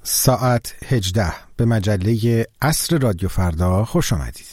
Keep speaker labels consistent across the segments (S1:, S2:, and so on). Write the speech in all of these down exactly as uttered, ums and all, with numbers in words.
S1: ساعت هجده به مجله عصر رادیو فردا خوش آمدید.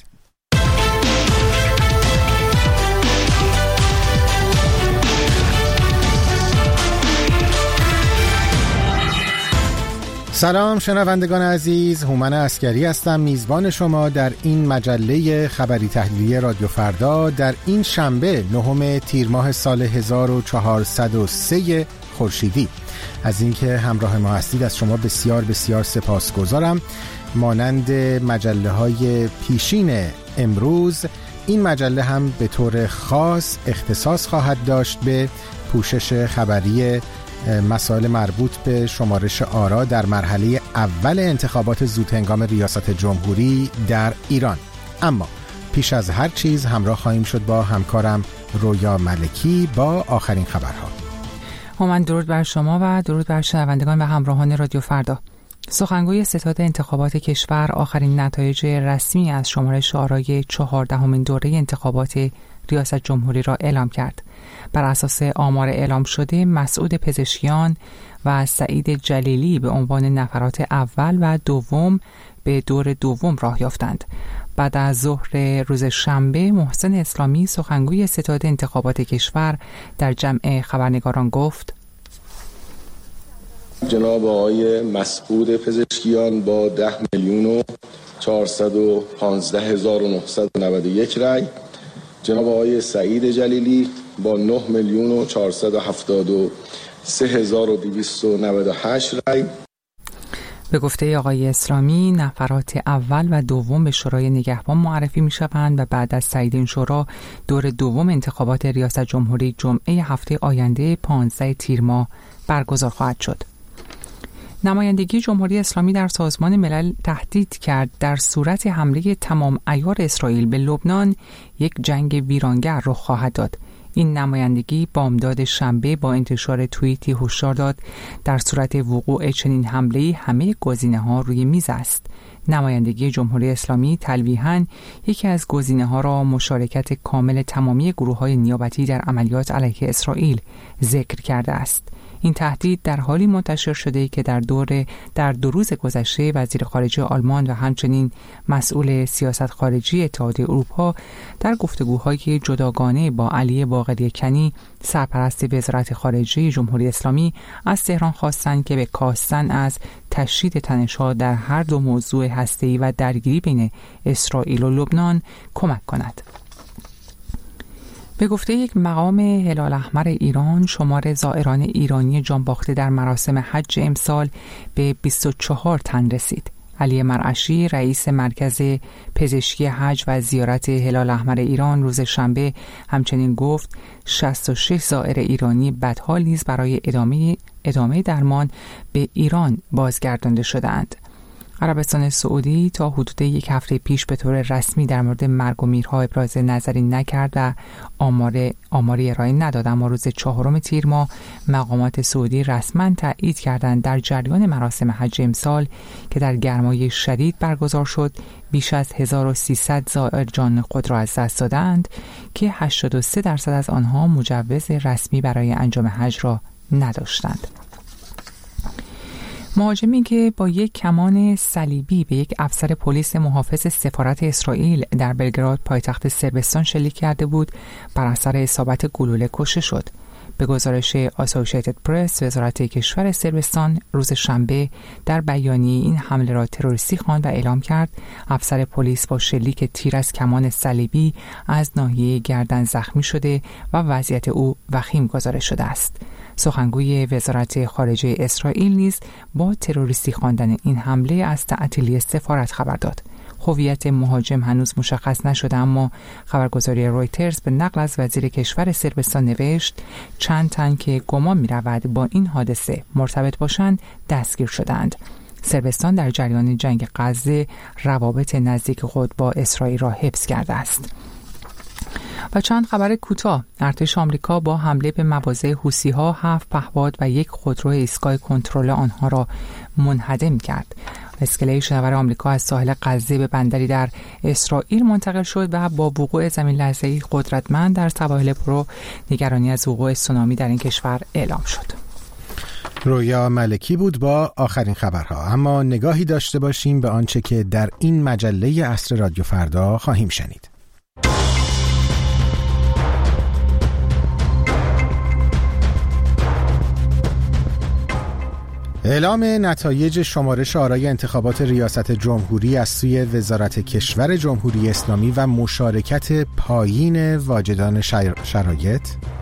S1: سلام شنوندگان عزیز، هومن عسکری هستم، میزبان شما در این مجله خبری تحلیلی رادیو فردا در این شنبه نهم تیر ماه سال هزار و چهارصد و سه خورشیدی. از اینکه همراه ما هستید از شما بسیار بسیار سپاسگزارم. مانند مجله های پیشین امروز، این مجله هم به طور خاص اختصاص خواهد داشت به پوشش خبری مسائل مربوط به شمارش آرا در مرحله اول انتخابات زودهنگام ریاست جمهوری در ایران. اما پیش از هر چیز همراه خواهیم شد با همکارم رویا ملکی با آخرین خبرها.
S2: من درود بر شما و درود بر شنوندگان و همراهان رادیو فردا. سخنگوی ستاد انتخابات کشور آخرین نتایج رسمی از شمارش آرای چهاردهمین دوره انتخابات ریاست جمهوری را اعلام کرد. بر اساس آمار اعلام شده، مسعود پزشکیان و سعید جلیلی به عنوان نفرات اول و دوم به دور دوم راه یافتند. بعد از ظهر روز شنبه، محسن اسلامی سخنگوی ستاد انتخابات کشور در جمع خبرنگاران گفت:
S3: جناب آقای مسعود پزشکیان با ده میلیون و چهارصد و پانزده هزار و نهصد و نود و یک رای، جناب آقای سعید جلیلی با نه میلیون و چهارصد و هفتاد و سه هزار و دویست و نود و هشت رای.
S2: به گفته آقای اسلامی، نفرات اول و دوم به شورای نگهبان معرفی می شوند و بعد از تایید این شورا دور دوم انتخابات ریاست جمهوری جمعه هفته آینده پانزده تیر ماه برگزار خواهد شد. نمایندگی جمهوری اسلامی در سازمان ملل تهدید کرد در صورت حمله تمام عیار اسرائیل به لبنان یک جنگ ویرانگر رخ خواهد داد. این نمایندگی بامداد شنبه با انتشار توییتی هشدار داد در صورت وقوع چنین حمله‌ای همه گزینه‌ها روی میز است. نمایندگی جمهوری اسلامی تلویحاً یکی از گزینه‌ها را مشارکت کامل تمامی گروه‌های نیابتی در عملیات علیه اسرائیل ذکر کرده است. این تهدید در حالی منتشر شده که در دور در دو روز گذشته وزیر خارجه آلمان و همچنین مسئول سیاست خارجی اتحادیه اروپا در گفتگوهای جداگانه با علی باقری کنی، سرپرست وزارت خارجه جمهوری اسلامی، از تهران خواستند که به کاستن از تشدید تنش‌ها در هر دو موضوع هسته‌ای و درگیری بین اسرائیل و لبنان کمک کند. به گفته یک مقام هلال احمر ایران، شمار زائران ایرانی جانباخته در مراسم حج امسال به بیست و چهار تن رسید. علی مرعشی، رئیس مرکز پزشکی حج و زیارت هلال احمر ایران، روز شنبه همچنین گفت شصت و شش زائر ایرانی بدحال نیز برای ادامه ادامه درمان به ایران بازگردانده شدند. عربستان سعودی تا حدود یک هفته پیش به طور رسمی در مورد مرگ و میرها ابراز نظری نکرد و آمار آماری ارائه نداد، اما روز چهارم تیر ماه مقامات سعودی رسما تایید کردند در جریان مراسم حج امسال که در گرمای شدید برگزار شد، بیش از هزار و سیصد زائر جان خود را از دست دادند که هشتاد و سه درصد از آنها مجوز رسمی برای انجام حج را نداشتند. مهاجمی که با یک کمان صلیبی به یک افسر پلیس محافظ سفارت اسرائیل در بلگراد پایتخت صربستان شلیک کرده بود، بر اثر اصابت گلوله کشته شد. به گزارش آسوشیتد پرس، وزارت کشور صربستان روز شنبه در بیانیه این حمله را تروریستی خواند و اعلام کرد افسر پلیس با شلیک تیر از کمان صلیبی از ناحیه گردن زخمی شده و وضعیت او وخیم گزارش شده است. سخنگوی وزارت خارجه اسرائیل نیز با تروریستی خواندن این حمله از تعطیلی سفارت خبر داد. هویت مهاجم هنوز مشخص نشده، اما خبرگزاری رویترز به نقل از وزیر کشور صربستان نوشت چند تن که گمان می رود با این حادثه مرتبط باشند دستگیر شدند. صربستان در جریان جنگ غزه روابط نزدیک خود با اسرائیل را حفظ کرده است. و چند خبر کوتاه. ارتش آمریکا با حمله به مواضع حوثی‌ها هفت پهپاد و یک خودرو ایستگاه کنترل آنها را منهدم کرد. اسکله شناور آمریکا از ساحل غزه به بندری در اسرائیل منتقل شد و با وقوع زمین لرزه‌ای قدرتمند در سواحل پرو، نگرانی از وقوع تسونامی در این کشور اعلام شد.
S1: رویا ملکی بود با آخرین خبرها. اما نگاهی داشته باشیم به آنچه که در این مجله عصر رادیو فردا خواهیم شنید. اعلام نتایج شمارش آرای انتخابات ریاست جمهوری از سوی وزارت کشور جمهوری اسلامی و مشارکت پایین واجدان شرایط.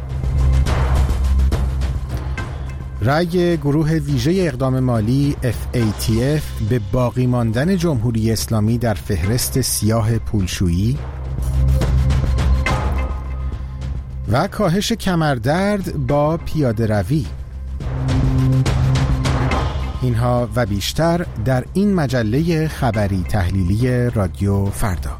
S1: رأی گروه ویژه اقدام مالی اف ای تی اف به باقی ماندن جمهوری اسلامی در فهرست سیاه پولشویی و کاهش کمردرد با پیاده روی. اینها و بیشتر در این مجله خبری تحلیلی رادیو فردا.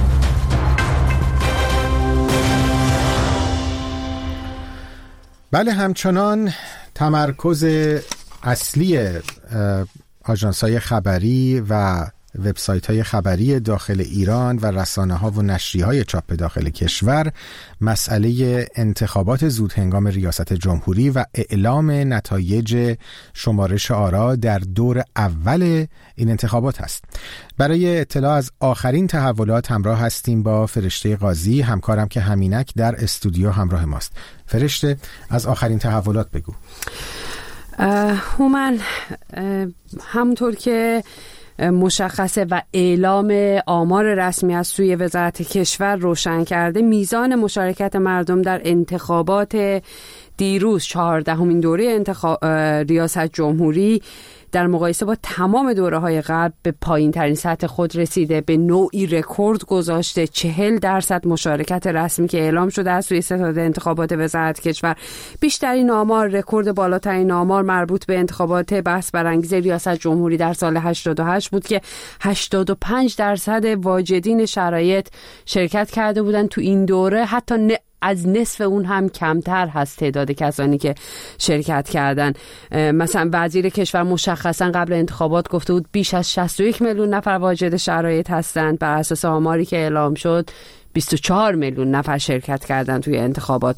S1: بله، همچنان تمرکز اصلی آژانس‌های خبری و وبسایت‌های خبری داخل ایران و رسانه‌ها و نشریه‌های چاپ داخل کشور مسئله انتخابات زودهنگام ریاست جمهوری و اعلام نتایج شمارش آرا در دور اول این انتخابات است. برای اطلاع از آخرین تحولات همراه هستیم با فرشته قاضی، همکارم که همینک در استودیو همراه ماست. فرشته، از آخرین تحولات بگو.
S4: هومن، همونطور که مشخصه و اعلام آمار رسمی از سوی وزارت کشور روشن کرده، میزان مشارکت مردم در انتخابات دیروز چهاردهمین دوره انتخاب ریاست جمهوری در مقایسه با تمام دوره‌های قبل به پایین‌ترین سطح خود رسیده، به نوعی رکورد گذاشته. چهل درصد مشارکت رسمی که اعلام شده از سوی ستاد انتخابات وزارت کشور. بیشترین آمار، رکورد بالاترین آمار مربوط به انتخابات بحث برانگیز ریاست جمهوری در سال هشتاد و هشت بود که هشتاد و پنج درصد واجدین شرایط شرکت کرده بودند تو این دوره. حتی نه از نصف اون هم کمتر هست تعداد کسانی که شرکت کردن. مثلا وزیر کشور مشخصا قبل انتخابات گفته بود بیش از شصت و یک میلیون نفر واجد شرایط هستند. بر اساس آماری که اعلام شد بیست و چهار میلیون نفر شرکت کردن توی انتخابات.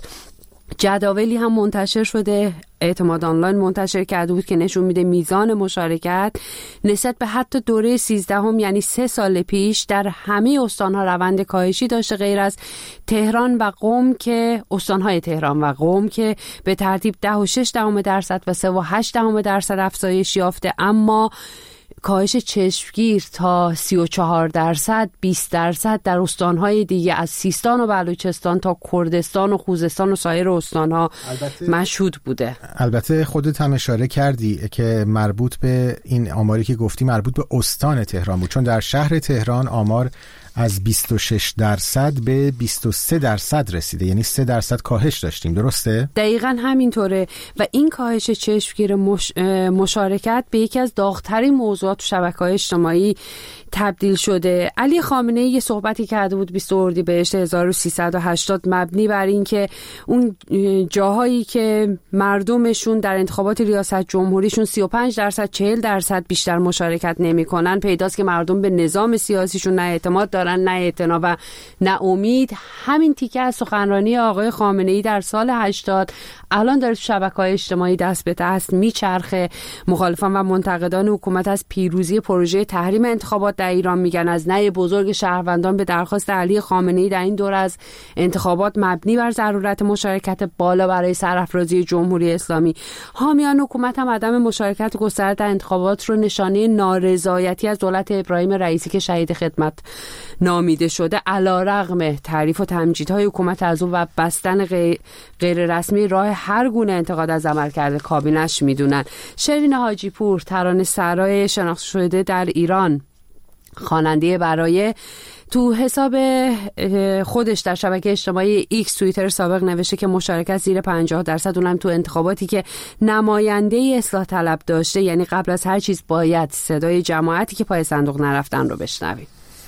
S4: جداولی هم منتشر شده، اعتماد آنلاین منتشر کرده بود که نشون میده میزان مشارکت نسبت به حتی دوره سیزدهم، یعنی سه سال پیش، در همه استانها روند کاهشی داشته غیر از تهران و قم که استانهای تهران و قم که به ترتیب ده و شش دهم درصد و سه و هشت دهم درصد افزایش یافته. اما کاهش چشمگیر تا سی و چهار درصد، بیست درصد در استانهای دیگه از سیستان و بلوچستان تا کردستان و خوزستان و سایر استانها مشهود بوده.
S1: البته خودت هم اشاره کردی که مربوط به این آماری که گفتی مربوط به استان تهران بود، چون در شهر تهران آمار از بیست و شش درصد به بیست و سه درصد رسیده، یعنی سه درصد کاهش داشتیم. درسته؟
S4: دقیقاً همینطوره و این کاهش چشمگیر مش... مشارکت به یکی از داغ‌ترین موضوعات شبکه‌های اجتماعی تبدیل شده. علی خامنه‌ای یه صحبتی کرده بود بیست اردیبهشت هزار و سیصد و هشتاد مبنی بر این که اون جاهایی که مردمشون در انتخابات ریاست جمهوریشون سی و پنج درصد چهل درصد بیشتر مشارکت نمی‌کنن، پیداست که مردم به نظام سیاسیشون نه اعتماد دارن، نه اعتنا و نه امید. همین تیکه از سخنرانی آقای خامنه‌ای در سال هشتاد الان داره تو شبکه‌های اجتماعی دست به دست میچرخه. مخالفان و منتقدان حکومت از پیروزی پروژه تحریم انتخابات در ایران میگن، از نهی بزرگ شهروندان به درخواست علی خامنه‌ای در این دوره از انتخابات مبنی بر ضرورت مشارکت بالا برای سرافرازی جمهوری اسلامی. حامیان حکومت هم عدم مشارکت گسترده در انتخابات رو نشانه نارضایتی از دولت ابراهیم رئیسی که شهید خدمت نامیده شده، علیرغم تعریف و تمجیدهای حکومت از او و بستن غیر, غیر رسمی راه هر گونه انتقاد از عملکرد کابینش میدونن. شیرین حاجی پور، ترانه سرای شناخته شده در ایران، خواننده برای، تو حساب خودش در شبکه اجتماعی ایکس توییتر سابق نوشته که مشارکت زیر پنجاه درصد، اونم تو انتخاباتی که نماینده اصلاح طلب داشته. یعنی قبل از هر چیز باید صدای جماعتی که پای صندوق نرفتن رو بشنویم.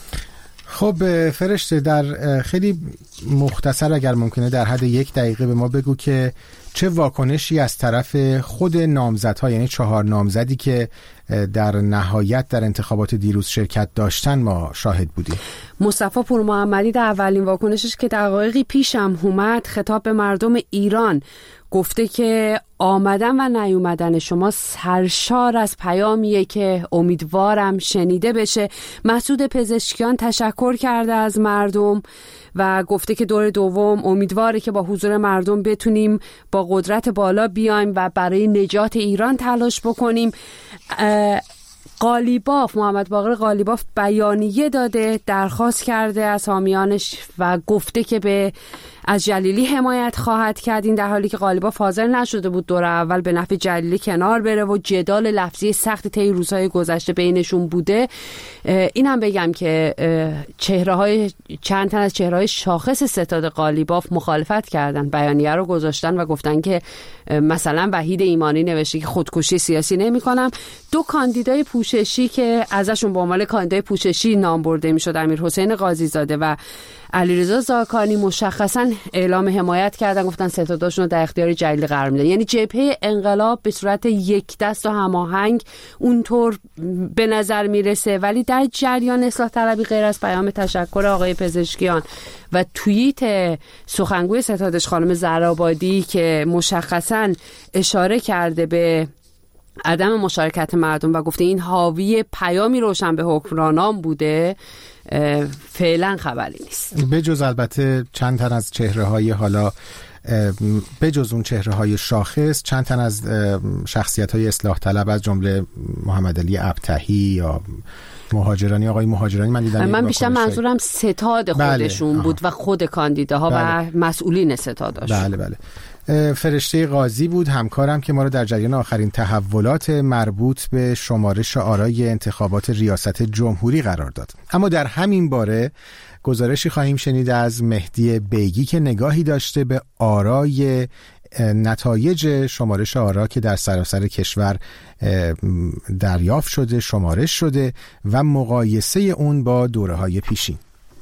S1: خب فرشته، در خیلی مختصر اگر ممکنه در حد یک دقیقه به ما بگو که چه واکنشی از طرف خود نامزدها، یعنی چهار نامزدی که در نهایت در انتخابات دیروز شرکت داشتن ما شاهد بودیم؟
S4: مصطفی پور محمدی در اولین واکنشش که دقایقی پیشم اومد خطاب به مردم ایران گفته که آمدن و نیومدن شما سرشار از پیامیه که امیدوارم شنیده بشه. مسعود پزشکیان تشکر کرده از مردم و گفته که دور دوم امیدواره که با حضور مردم بتونیم با قدرت بالا بیایم و برای نجات ایران تلاش بکنیم. قالیباف، محمد باقر قالیباف بیانیه داده، درخواست کرده از حامیانش و گفته که به از جلیلی حمایت خواهد کرد. این در حالی که قالیباف حاضر نشده بود دور اول به نفع جلیلی کنار بره و جدال لفظی سخت طی روزهای گذشته بینشون بوده. این هم بگم که چهره‌های چند تن از چهره‌های شاخص ستاد قالیباف مخالفت کردن، بیانیه رو گذاشتن و گفتن که مثلا وحید ایمانی نوشته که خودکشی سیاسی نمی‌کنم. دو کاندیدای پوششی که ازشون به عنوان کاندیدای پوششی نام برده میشد، امیرحسین قاضی‌زاده و علیرضا زاکانی، مشخصا اعلام حمایت کردن، گفتن ستاداشون رو در اختیار جلیلی قرار میدن. یعنی جبهه انقلاب به صورت یک دست و هماهنگ اونطور به نظر میرسه، ولی در جریان اصلاح طلبی غیر از پیام تشکر آقای پزشکیان و توییت سخنگوی ستادش خانم زرابادی که مشخصا اشاره کرده به عدم مشارکت مردم و گفته این حاوی پیامی روشن به حکمرانان بوده، فعلا خبری نیست.
S1: بجز البته چند تن از چهره‌های حالا بجز اون چهره‌های شاخص، چند تن از شخصیت‌های اصلاح طلب از جمله محمد علی ابطحی یا مهاجرانی، آقای مهاجرانی، من دیدم
S4: من بیشتر منظورم ستاد خودشون بله. بود و خود کاندیداها بله. و مسئولین ستاداشون.
S1: بله بله. فرشته قاضی بود همکارم که ما رو در جریان آخرین تحولات مربوط به شمارش آرای انتخابات ریاست جمهوری قرار داد. اما در همین باره گزارشی خواهیم شنید از مهدی بیگی که نگاهی داشته به آرای نتایج شمارش آرا که در سراسر کشور دریافت شده، شمارش شده و مقایسه اون با دوره‌های پیشین.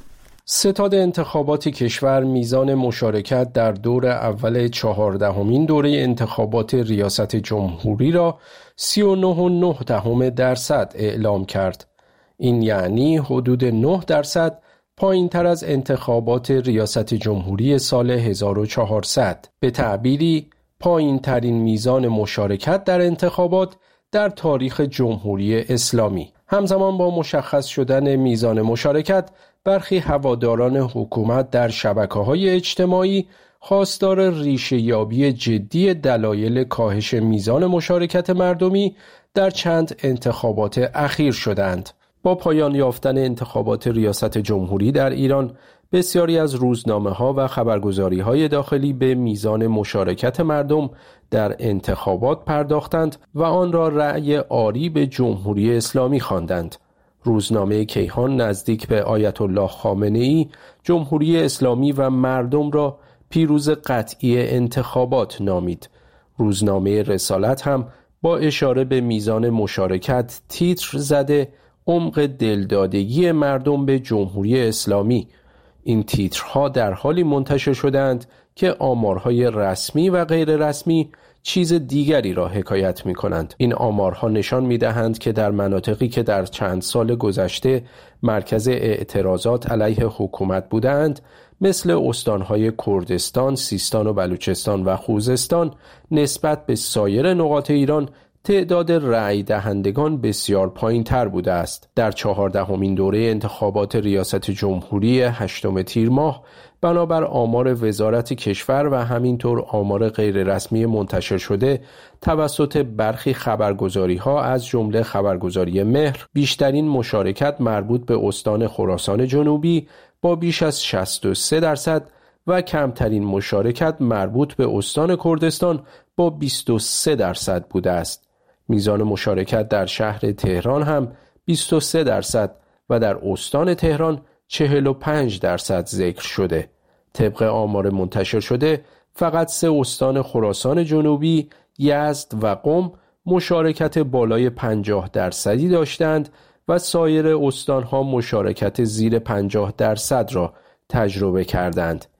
S5: ستاد انتخابات کشور میزان مشارکت در دور اول چهاردهمین دوره انتخابات ریاست جمهوری را سی و نه و نه دهم درصد اعلام کرد. این یعنی حدود نه درصد پایین تر از انتخابات ریاست جمهوری سال هزار و چهارصد. به تعبیری پایین ترین میزان مشارکت در انتخابات در تاریخ جمهوری اسلامی. همزمان با مشخص شدن میزان مشارکت، برخی هواداران حکومت در شبکه‌های اجتماعی خواستار ریشه‌یابی جدی دلایل کاهش میزان مشارکت مردمی در چند انتخابات اخیر شدند. با پایان یافتن انتخابات ریاست جمهوری در ایران، بسیاری از روزنامه‌ها و خبرگزاری‌های داخلی به میزان مشارکت مردم در انتخابات پرداختند و آن را رأی آری به جمهوری اسلامی خواندند. روزنامه کیهان نزدیک به آیت الله خامنه‌ای جمهوری اسلامی و مردم را پیروز قطعی انتخابات نامید. روزنامه رسالت هم با اشاره به میزان مشارکت تیتر زده عمق دلدادگی مردم به جمهوری اسلامی. این تیترها در حالی منتشر شدند که آمارهای رسمی و غیر رسمی چیز دیگری را حکایت می کنند. این آمارها نشان می دهند که در مناطقی که در چند سال گذشته مرکز اعتراضات علیه حکومت بودند، مثل استانهای کردستان، سیستان و بلوچستان و خوزستان، نسبت به سایر نقاط ایران تعداد رأی دهندگان بسیار پایین تر بوده است. در چهاردهمین دوره انتخابات ریاست جمهوری هشتم تیر ماه، بنابر آمار وزارت کشور و همینطور آمار غیر رسمی منتشر شده توسط برخی خبرگزاری ها از جمله خبرگزاری مهر، بیشترین مشارکت مربوط به استان خراسان جنوبی با بیش از شصت و سه درصد و کمترین مشارکت مربوط به استان کردستان با بیست و سه درصد بوده است. میزان مشارکت در شهر تهران هم بیست و سه درصد و در استان تهران چهل و پنج درصد ذکر شده. طبق آمار منتشر شده فقط سه استان خراسان جنوبی، یزد و قم مشارکت بالای پنجاه درصدی داشتند و سایر استانها مشارکت زیر پنجاه درصد را تجربه کردند.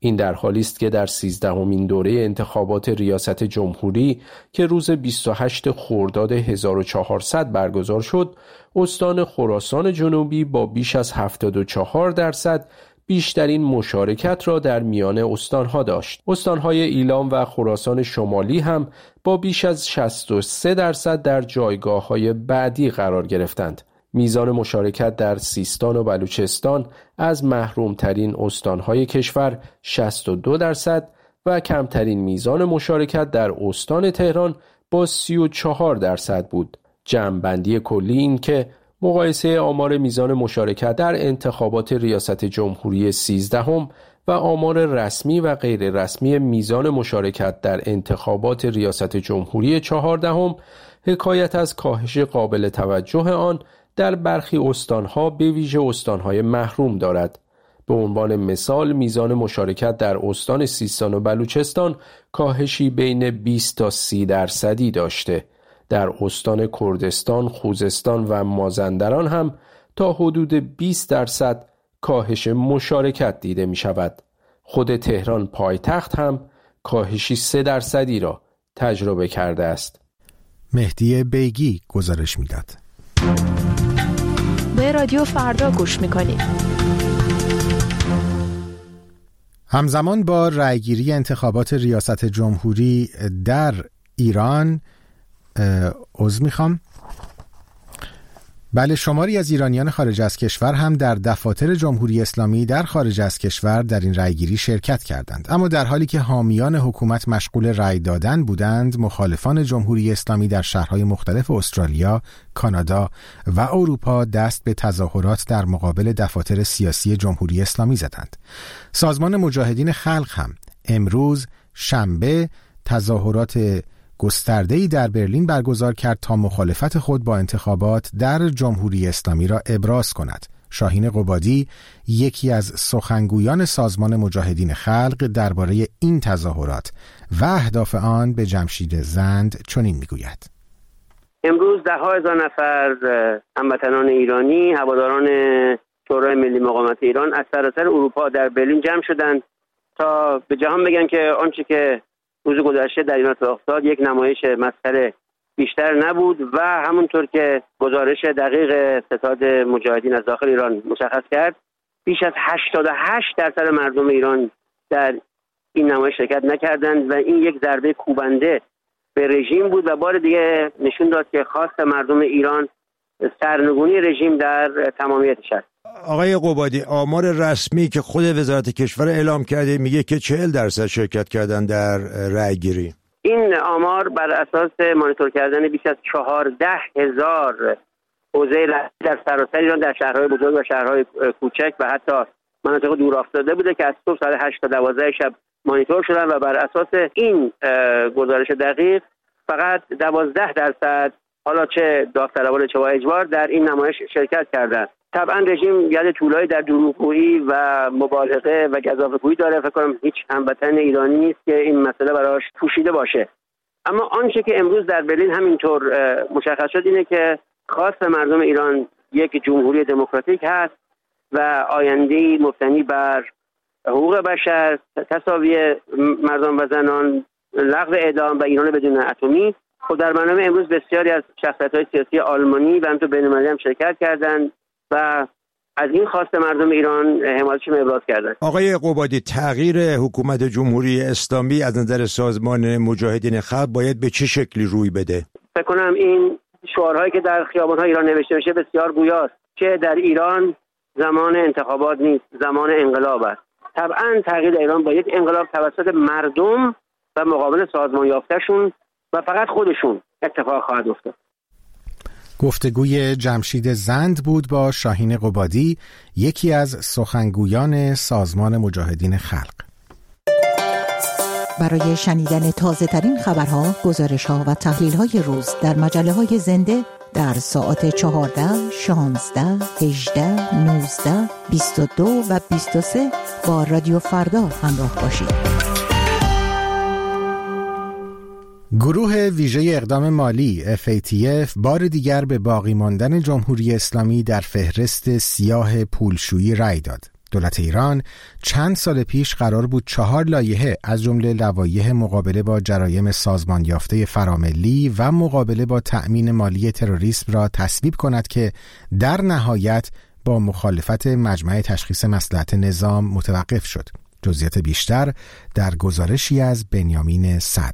S5: این در حالی است که در سیزدهمین دوره انتخابات ریاست جمهوری که روز بیست و هشتم خرداد هزار و چهارصد برگزار شد، استان خراسان جنوبی با بیش از هفتاد و چهار درصد بیشترین مشارکت را در میان استانها داشت. استانهای ایلام و خراسان شمالی هم با بیش از شصت و سه درصد در جایگاه‌های بعدی قرار گرفتند. میزان مشارکت در سیستان و بلوچستان از محرومترین استانهای کشور شصت و دو درصد و کمترین میزان مشارکت در استان تهران با سی و چهار درصد بود. جمع‌بندی کلی این که مقایسه آمار میزان مشارکت در انتخابات ریاست جمهوری سیزدهم و آمار رسمی و غیر رسمی میزان مشارکت در انتخابات ریاست جمهوری چهاردهم حکایت از کاهش قابل توجه آن در برخی استانها به ویژه استانهای محروم دارد. به عنوان مثال میزان مشارکت در استان سیستان و بلوچستان کاهشی بین بیست تا سی درصدی داشته. در استان کردستان، خوزستان و مازندران هم تا حدود بیست درصد کاهش مشارکت دیده می شود. خود تهران پایتخت هم کاهشی سه درصدی را تجربه کرده است.
S1: مهدی بیگی گزارش میداد.
S6: به رادیو فردا گوش میکنید.
S1: همزمان با رأیگیری انتخابات ریاست جمهوری در ایران عذر میخوام بله شماری از ایرانیان خارج از کشور هم در دفاتر جمهوری اسلامی در خارج از کشور در این رأیگیری شرکت کردند، اما در حالی که حامیان حکومت مشغول رأی دادن بودند، مخالفان جمهوری اسلامی در شهرهای مختلف استرالیا، کانادا و اروپا دست به تظاهرات در مقابل دفاتر سیاسی جمهوری اسلامی زدند. سازمان مجاهدین خلق هم امروز شنبه تظاهرات گسترده‌ای در برلین برگزار کرد تا مخالفت خود با انتخابات در جمهوری اسلامی را ابراز کند. شاهین قبادی، یکی از سخنگویان سازمان مجاهدین خلق، درباره این تظاهرات و اهداف آن به جمشید زند چنین میگوید:
S7: امروز ده ها هزار نفر هموطنان ایرانی، هواداران شورای ملی مقاومت ایران از سراسر اروپا در برلین جمع شدند تا به جهان بگن که آنچه که روز گذشته در ایران اتفاق افتاد یک نمایش مسخره بیشتر نبود و همونطور که گزارش دقیق ستاد مجاهدین از داخل ایران مشخص کرد، بیش از هشتاد و هشت درصد مردم ایران در این نمایش شرکت نکردند و این یک ضربه کوبنده به رژیم بود و بار دیگه نشون داد که خواست مردم ایران سرنگونی رژیم در تمامیتش است.
S8: آقای قبادی، آمار رسمی که خود وزارت کشور اعلام کرده میگه که چهل درصد شرکت کردن در رأیگیری.
S7: این آمار بر اساس مانیتور کردن بیش از چهارده هزار حوزه در سراسر ایران در شهرهای بزرگ و شهرهای کوچک و حتی مناطق دور افتاده بوده که از صبح ساعت هشت تا دوازده شب مانیتور شدن و بر اساس این گزارش دقیق فقط دوازده درصد، حالا چه داوطلبان چه با اجبار، در این نمایش شرکت کردند. طبعا رژیم ید طولایی در دروغگویی و مبالغه و گزافه‌گویی داره. فکر کنم هیچ هموطن ایرانی نیست که این مسئله براش پوشیده باشه. اما آنچه که امروز در برلین همینطور مشخص شد اینه که خواست مردم ایران یک جمهوری دموکراتیک هست و آینده‌ای مبتنی بر حقوق بشر، تساوی مردان و زنان، لغو اعدام و ایران بدون اتمی. خب در برنامه امروز بسیاری از شخصیت‌های سیاسی آلمانی و همینطور بین‌المللی هم شرکت کردند و از این خواست مردم ایران حمایتشون ابراز کردند. آقای
S8: قبادی، تغییر حکومت جمهوری اسلامی از نظر سازمان مجاهدین خلق باید به چه شکلی روی بده؟
S7: فکر کنم این شعارهایی که در خیابان‌های ایران نوشته میشه بسیار گویاست که در ایران زمان انتخابات نیست، زمان انقلاب است. طبعا تغییر ایران با یک انقلاب توسط مردم و مقابل سازمان یافته‌شون و فقط خودشون اتفاق خواهد افتاد.
S1: گفتگوی جمشید زند بود با شاهین قبادی، یکی از سخنگویان سازمان مجاهدین خلق.
S9: برای شنیدن تازه ترین خبرها، گزارش ها و تحلیل های روز در مجله های زنده در ساعت چهارده، شانزده، هجده، نوزده، بیست و دو و بیست و سه با رادیو فردا همراه باشید.
S1: گروه ویژه اقدام مالی اف ای تی اف بار دیگر به باقی ماندن جمهوری اسلامی در فهرست سیاه پولشویی رأی داد. دولت ایران چند سال پیش قرار بود چهار لایحه از جمله لوایح مقابله با جرایم سازمان یافته فراملی و مقابله با تأمین مالی تروریسم را تصویب کند که در نهایت با مخالفت مجمع تشخیص مصلحت نظام متوقف شد. جزئیات بیشتر در گزارشی از بنیامین صدر.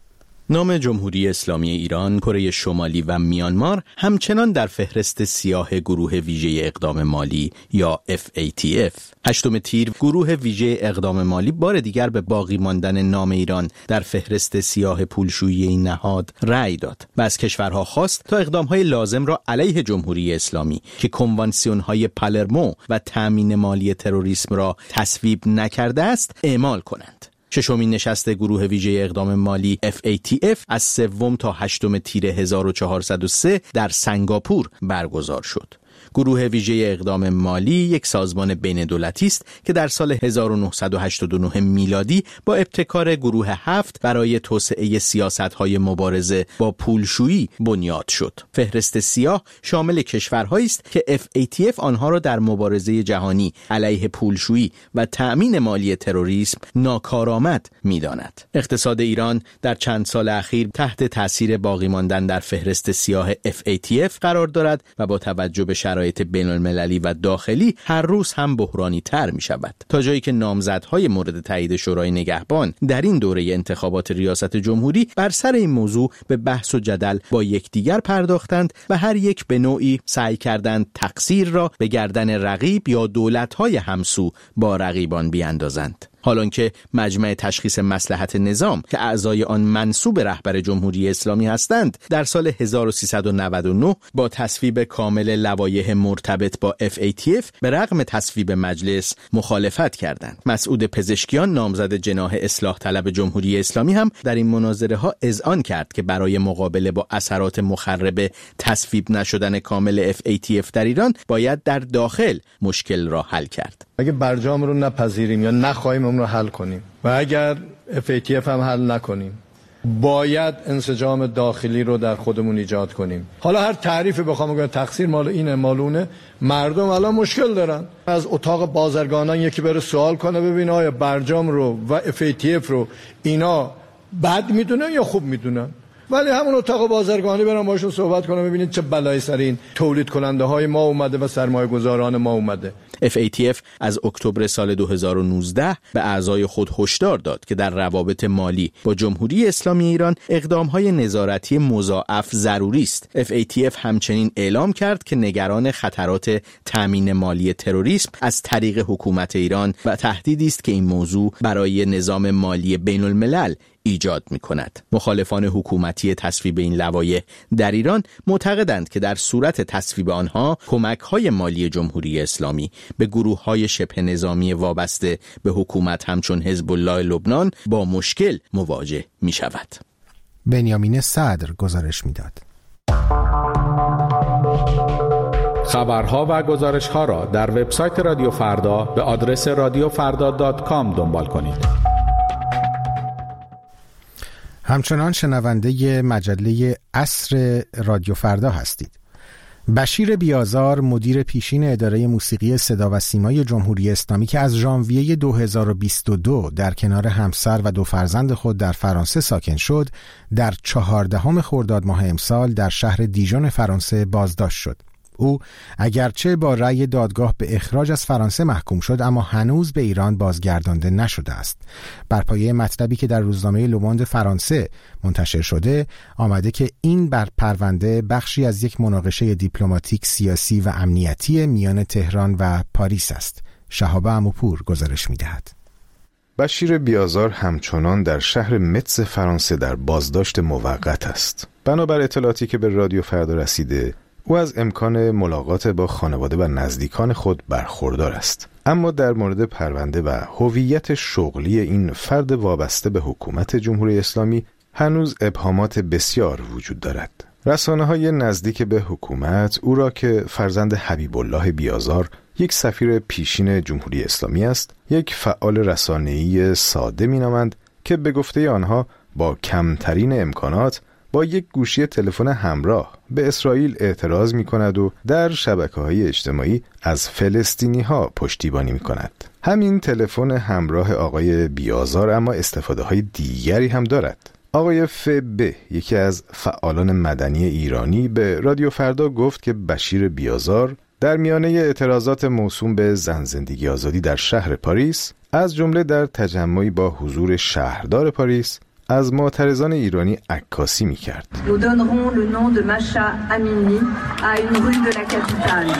S10: نام جمهوری اسلامی ایران، کره شمالی و میانمار همچنان در فهرست سیاه گروه ویژه اقدام مالی یا اف ای تی اف. هشتم تیر گروه ویژه اقدام مالی بار دیگر به باقی ماندن نام ایران در فهرست سیاه پولشویی این نهاد رأی داد و از کشورها خواست تا اقدامهای لازم را علیه جمهوری اسلامی که کنوانسیون‌های پالرمو و تأمین مالی تروریسم را تصویب نکرده است اعمال کنند. ششمین نشست گروه ویژه اقدام مالی اف ای تی اف از سوم تا هشتم تیر هزار و چهارصد و سه در سنگاپور برگزار شد. گروه ویژه اقدام مالی یک سازمان بین دولتی است که در سال هزار و نهصد و هشتاد و نه میلادی با ابتکار گروه هفت برای توسعه سیاست‌های مبارزه با پولشویی بنیاد شد. فهرست سیاه شامل کشورهایی است که اف ای تی اف آنها را در مبارزه جهانی علیه پولشویی و تأمین مالی تروریسم ناکارآمد می‌داند. اقتصاد ایران در چند سال اخیر تحت تاثیر باقی ماندن در فهرست سیاه اف ای تی اف قرار دارد و با توجه به شرایط بین المللی و داخلی هر روز هم بحرانی تر می شود، تا جایی که نامزدهای مورد تایید شورای نگهبان در این دوره انتخابات ریاست جمهوری بر سر این موضوع به بحث و جدل با یکدیگر پرداختند و هر یک به نوعی سعی کردند تقصیر را به گردن رقیب یا دولت‌های همسو با رقیبان بیاندازند. حالان که مجمع تشخیص مصلحت نظام که اعضای آن منسوب رهبر جمهوری اسلامی هستند در سال هزار و سیصد و نود و نه با تصویب کامل لوایح مرتبط با اف ای تی اف به رغم تصویب مجلس مخالفت کردند. مسعود پزشکیان نامزد جناح اصلاح طلب جمهوری اسلامی هم در این مناظره ها اذعان کرد که برای مقابله با اثرات مخرب تصویب نشدن کامل اف ای تی اف در ایران باید در داخل مشکل را حل کرد.
S11: اگه برجام رو نپذیریم یا نخواهیم اون رو حل کنیم و اگر اف ای تی اف هم حل نکنیم باید انسجام داخلی رو در خودمون ایجاد کنیم. حالا هر تعریفی بخوام بگم تقصیر مال اینه مالونه، مردم الان مشکل دارن. از اتاق بازرگانان یکی بره سوال کنه ببینه آیا برجام رو و اف ای تی اف رو اینا بد میدونن یا خوب میدونن، ولی همون اتاق بازرگانی برام باشون صحبت کنم ببینید چه بلایی سر این تولید کننده های ما اومده و سرمایه گذاران ما اومده.
S10: اف ای تی اف از اکتبر سال دو هزار و نوزده به اعضای خود هشدار داد که در روابط مالی با جمهوری اسلامی ایران اقدام‌های نظارتی مضاعف ضروری است. اف ای تی اف همچنین اعلام کرد که نگران خطرات تامین مالی تروریسم از طریق حکومت ایران و تهدیدی است که این موضوع برای نظام مالی بین الملل ایجاد می کند. مخالفان حکومتی تصویب این لوایح در ایران معتقدند که در صورت تصویب آنها کمک‌های مالی جمهوری اسلامی به گروه‌های شبه نظامی وابسته به حکومت همچون حزب الله لبنان با مشکل مواجه می شود.
S1: بنیامین صدر گزارش می داد.
S12: خبرها و گزارش‌ها را در وبسایت رادیو فردا به آدرس رادیو فردا دات کام دنبال کنید.
S1: همچنان شنونده مجله عصر رادیو فردا هستید. بشیر بیازار مدیر پیشین اداره موسیقی صدا و سیمای جمهوری اسلامی که از ژانویه دو هزار و بیست و دو در کنار همسر و دو فرزند خود در فرانسه ساکن شد، در چهاردهم خرداد ماه امسال در شهر دیژون فرانسه بازداشت شد. او اگرچه با رأی دادگاه به اخراج از فرانسه محکوم شد اما هنوز به ایران بازگردانده نشده است. بر پایه مطلبی که در روزنامه لوموند فرانسه منتشر شده آمده که این بر پرونده بخشی از یک مناقشه دیپلماتیک، سیاسی و امنیتی میان تهران و پاریس است. شهاب عموپور گزارش می‌دهد.
S13: بشیر بیازار همچنان در شهر متز فرانسه در بازداشت موقت است. بنابر اطلاعاتی که به رادیو فردا رسیده، او از امکان ملاقات با خانواده و نزدیکان خود برخوردار است. اما در مورد پرونده و هویت شغلی این فرد وابسته به حکومت جمهوری اسلامی هنوز ابهامات بسیار وجود دارد. رسانه‌های نزدیک به حکومت او را که فرزند حبیب الله بیازار، یک سفیر پیشین جمهوری اسلامی است، یک فعال رسانه‌ای ساده می‌نامند که به گفته آنها با کمترین امکانات با یک گوشی تلفن همراه به اسرائیل اعتراض می کند و در شبکه‌های اجتماعی از فلسطینی‌ها پشتیبانی می کند. همین تلفن همراه آقای بیازار اما استفاده‌های دیگری هم دارد. آقای فبه، یکی از فعالان مدنی ایرانی، به رادیو فردا گفت که بشیر بیازار در میانه اعتراضات موسوم به زن زندگی آزادی در شهر پاریس، از جمله در تجمعی با حضور شهردار پاریس، از معترضان ایرانی عکاسی می‌کرد.
S14: Nous donnerons le nom de Masha Amini à une rue de la capitale.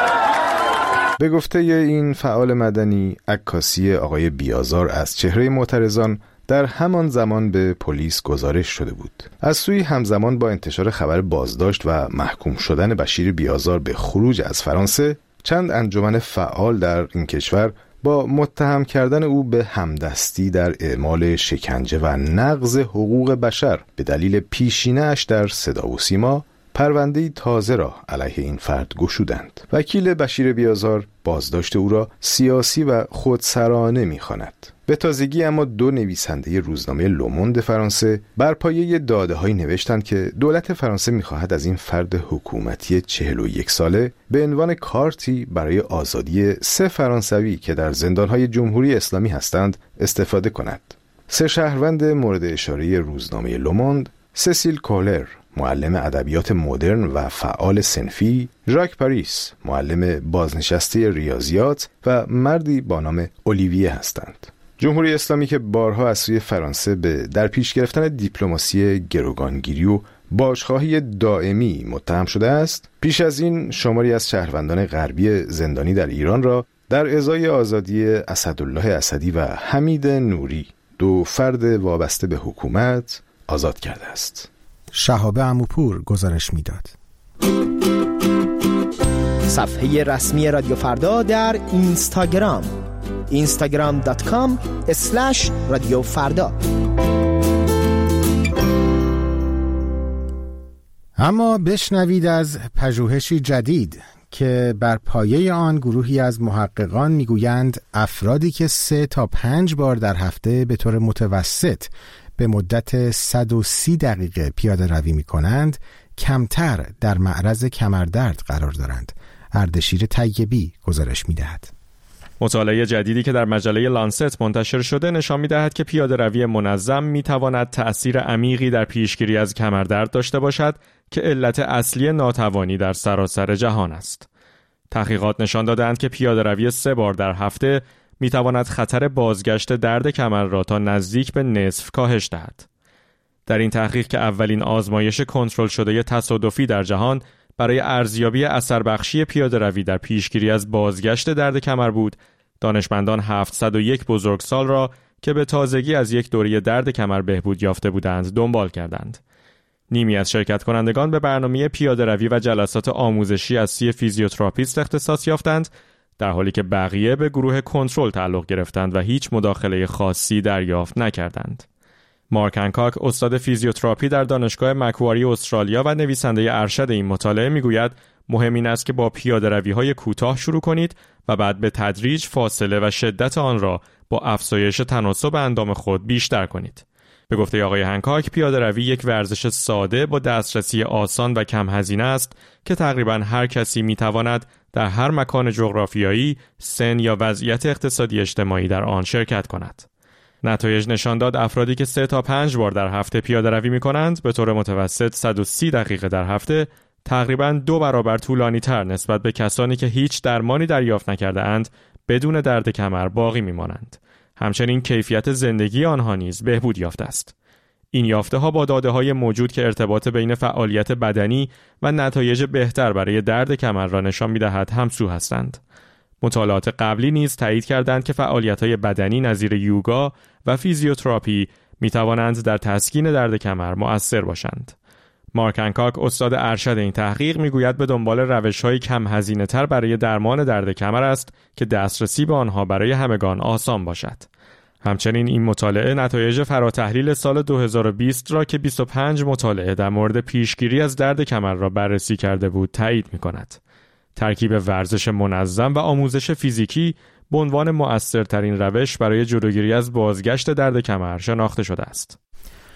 S13: به گفته این فعال مدنی، عکاسی آقای بیازار از چهره معترضان در همان زمان به پلیس گزارش شده بود. از سوی همزمان با انتشار خبر بازداشت و محکوم شدن بشیر بیازار به خروج از فرانسه، چند انجمن فعال در این کشور با متهم کردن او به همدستی در اعمال شکنجه و نقض حقوق بشر به دلیل پیشینه‌اش در صدا و سیما، پرونده‌ای تازه را علیه این فرد گشودند. وکیل بشیر بیازار بازداشت او را سیاسی و خودسرانه می‌خواند. به تازگی اما دو نویسنده روزنامه لوموند فرانسه بر پایه داده‌هایی نوشتند که دولت فرانسه می‌خواهد از این فرد حکومتی چهل و یک ساله به عنوان کارتی برای آزادی سه فرانسوی که در زندان‌های جمهوری اسلامی هستند استفاده کند. سه شهروند مورد اشاره روزنامه لوموند، سسیل کولر، معلم ادبیات مدرن و فعال صنفی، ژاک پاریس، معلم بازنشسته ریاضیات و مردی با نام اولیویه هستند. جمهوری اسلامی که بارها از سوی فرانسه به در پیش گرفتن دیپلماسی گروگانگیری و بازخواهی دائمی متهم شده است، پیش از این شماری از شهروندان غربی زندانی در ایران را در ازای آزادی اسدالله اسدی و حمید نوری، دو فرد وابسته به حکومت، آزاد کرده است.
S1: شهاب عموپور گزارش میداد.
S15: صفحه رسمی رادیو فردا در اینستاگرام اینستاگرام دات کام اسلش رادیو فردا.
S1: اما بشنوید از پژوهشی جدید که بر پایه آن گروهی از محققان میگویند افرادی که سه تا پنج بار در هفته به طور متوسط به مدت صد و سی دقیقه پیاده روی می کنند کمتر در معرض کمردرد قرار دارند. اردشیر طیبی گزارش می دهد.
S16: مطالعه جدیدی که در مجله لانست منتشر شده نشان می دهد که پیاده روی منظم می تواند تأثیر عمیقی در پیشگیری از کمردرد داشته باشد که علت اصلی ناتوانی در سراسر جهان است. تحقیقات نشان دادند که پیاده روی سه بار در هفته می تواند خطر بازگشت درد کمر را تا نزدیک به نصف کاهش دهد. در این تحقیق که اولین آزمایش کنترل شده تصادفی در جهان برای ارزیابی اثر بخشی پیاده روی در پیشگیری از بازگشت درد کمر بود، دانشمندان هفتصد و یک بزرگسال را که به تازگی از یک دوره درد کمر بهبود یافته بودند دنبال کردند. نیمی از شرکت کنندگان به برنامه پیاده روی و جلسات آموزشی از سوی فیزیوتراپیست اختصاص یافتند، در حالی که بقیه به گروه کنترل تعلق گرفتند و هیچ مداخله خاصی دریافت نکردند. مارک هنکاک، استاد فیزیوتراپی در دانشگاه مکواری استرالیا و نویسنده ارشد این مطالعه میگوید مهم این است که با پیاده‌روی‌های کوتاه شروع کنید و بعد به تدریج فاصله و شدت آن را با افزایش تناسب اندام خود بیشتر کنید. به گفته آقای هنکاک، پیاده‌روی یک ورزش ساده با دسترسی آسان و کم هزینه است که تقریباً هر کسی میتواند در هر مکان جغرافیایی، سن یا وضعیت اقتصادی اجتماعی در آن شرکت کند. نتایج نشان داد افرادی که سه تا پنج بار در هفته پیاده روی می کنند به طور متوسط صد و سی دقیقه در هفته تقریباً دو برابر طولانی تر نسبت به کسانی که هیچ درمانی دریافت نکرده اند بدون درد کمر باقی می مانند. همچنین کیفیت زندگی آنها نیز بهبود یافته است. این یافته ها با داده های موجود که ارتباط بین فعالیت بدنی و نتایج بهتر برای درد کمر را نشان می دهد همسو هستند. مطالعات قبلی نیز تایید کردند که فعالیت‌های بدنی نظیر یوگا و فیزیوتراپی می‌توانند در تسکین درد کمر مؤثر باشند. مارک هنکاک، استاد ارشد این تحقیق، میگوید به دنبال روش‌های کم هزینه‌تر برای درمان درد کمر است که دسترسی به آنها برای همگان آسان باشد. همچنین این مطالعه نتایج فراتحلیل سال دو هزار و بیست را که بیست و پنج مطالعه در مورد پیشگیری از درد کمر را بررسی کرده بود تایید می‌کند. ترکیب ورزش منظم و آموزش فیزیکی به عنوان مؤثرترین روش برای جلوگیری از بازگشت درد کمر شناخته شده است.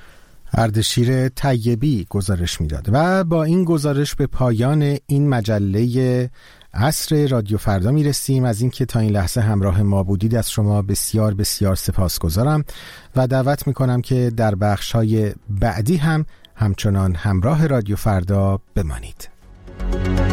S1: اردشیر طیبی گزارش میداد. و با این گزارش به پایان این مجله عصر رادیو فردا میرسیم. از اینکه تا این لحظه همراه ما بودید از شما بسیار بسیار سپاسگزارم و دعوت میکنم که در بخش‌های بعدی هم همچنان همراه رادیو فردا بمانید.